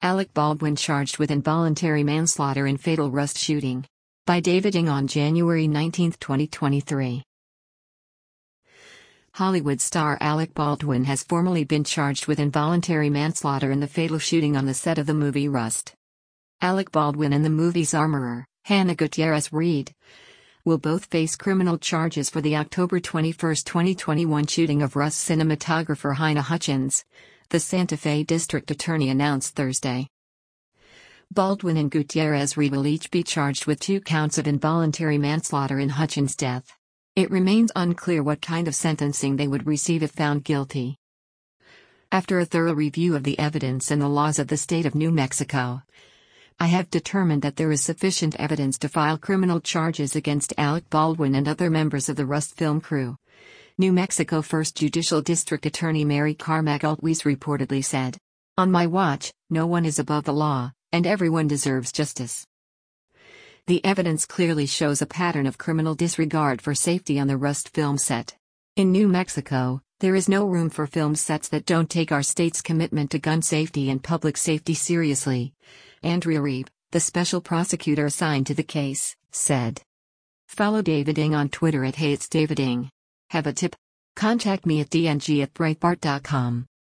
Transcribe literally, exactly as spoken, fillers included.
Alec Baldwin charged with involuntary manslaughter in fatal Rust shooting. By David Ng on January nineteenth, twenty twenty-three. Hollywood star Alec Baldwin has formally been charged with involuntary manslaughter in the fatal shooting on the set of the movie Rust. Alec Baldwin and the movie's armorer, Hannah Gutierrez-Reed, will both face criminal charges for the October twenty-first, twenty twenty-one shooting of Rust. Cinematographer Halyna Hutchins, the Santa Fe District Attorney, announced Thursday. Baldwin and Gutierrez-Reed will each be charged with two counts of involuntary manslaughter in Hutchins' death. It remains unclear what kind of sentencing they would receive if found guilty. After a thorough review of the evidence and the laws of the state of New Mexico, I have determined that there is sufficient evidence to file criminal charges against Alec Baldwin and other members of the Rust film crew, New Mexico First Judicial District Attorney Mary Carmack Altwies reportedly said. On my watch, no one is above the law, and everyone deserves justice. The evidence clearly shows a pattern of criminal disregard for safety on the Rust film set. In New Mexico, there is no room for film sets that don't take our state's commitment to gun safety and public safety seriously, Andrea Reeb, the special prosecutor assigned to the case, said. Follow David Ng on Twitter at Hey It's David Ng. Have a tip? Contact me at d n g at breitbart dot com.